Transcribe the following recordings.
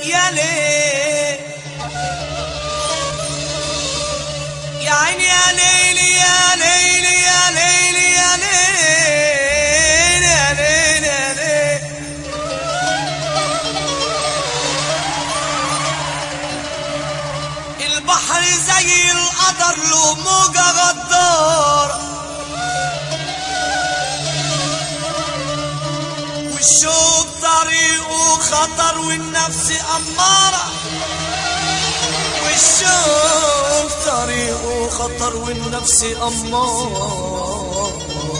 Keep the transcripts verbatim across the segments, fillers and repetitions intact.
يا ليل يا عيني يا ليل يا ليل يا ليل يا ليل يا ليل يا ليل البحر زي القدر له موجة غدارة والشوق طريقه خطر والنفس أمارة والشوق طريقه خطر والنفس أمارة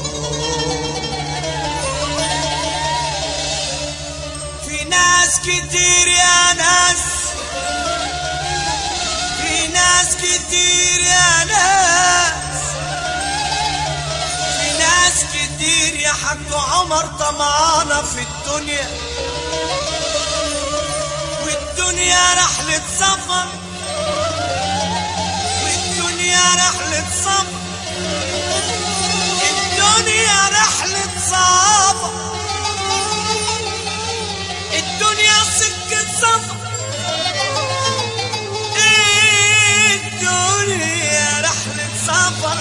في ناس كتير يا ناس في ناس كتير يا ناس في ناس كتير يا حاج عمر طمعانة في الدنيا والدنيا رحلة سفر والدنيا رحلة سفر الدنيا رحلة سفر الدنيا سكة سفر الدنيا رحلة سفر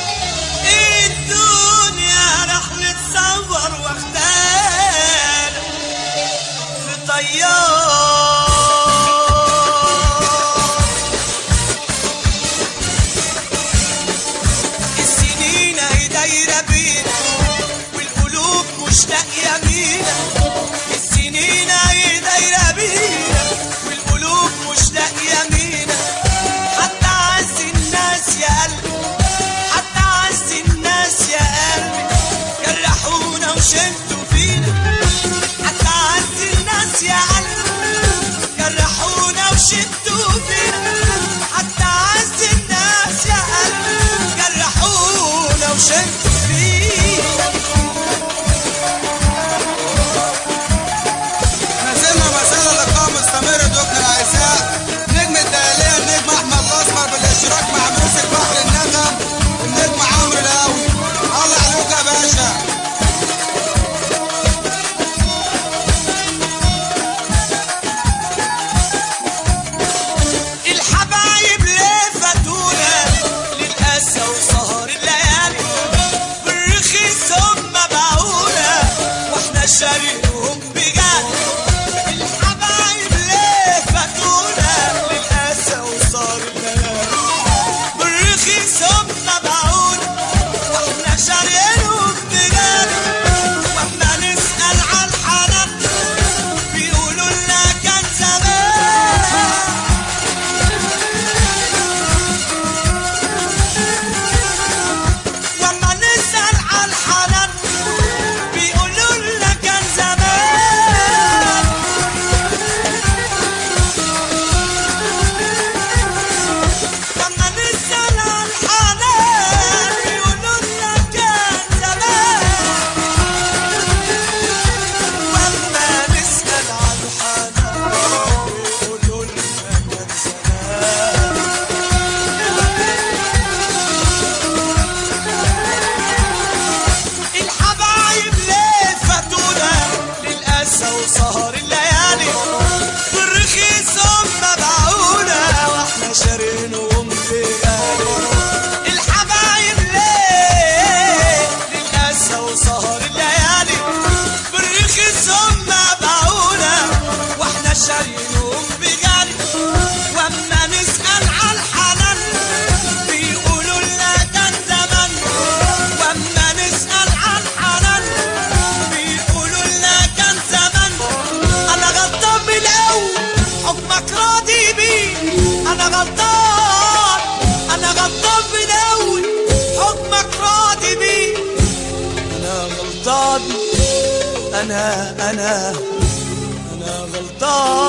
الدنيا رحلة سفر واختار في طيار السنين هي دايرة بينا والقلوب مشتاقة بينا السنين هي دايرة بينا والقلوب مشتاقة بينا حتى عز الناس يا قلبي حتى عز الناس يا قلبي جرحونا وشدوا فينا حتى عز الناس يا قلبي جرحونا وشدوا فينا حتى عز الناس يا قلبي جرحونا وشدوا فينا نزلنا مسألة لقاء مستمر دكتور العيساء نجم الدهلية النجم أحمد الأسمر بالاشتراك مع ميوزك بحر النغم النجم عمرو القاوي الله عليك يا باشا الحبايب ليه فاتونا للأسى وسهر الليالي بالرخيص هم باعونا واحنا شاريهم بجد الحبايب ليه فاتونا للأسى وسهر الليالي بالرخيص هم باعونا واحنا شاريهم بجد واحنا نسأل عن حنان بيقولوا لنا كان زمان وما نسأل عن حنان بيقولوا لنا كان زمان وما نسأل عن حنان بيقولوا لنا كان زمان وما نسأل عن حنان بيقولوا لنا كان زمان الحبايب ليه فاتونا للأسى وسهر الليالي بالرخيص هم باعونا واحنا شارينهم بغالي الحبايب ليه للأسى وسهر الليالي بالرخيص هم باعونا واحنا شارينهم بغالي واما نسأل عن حنان بيقولوا لنا كان زمان واما نسأل عن حنان بيقولوا لنا كان زمان انا غلطان من الاول حكمك راضي بيه انا غلطان انا غلطان من الاول حكمك راضي بيه انا غلطان انا انا انا غلطان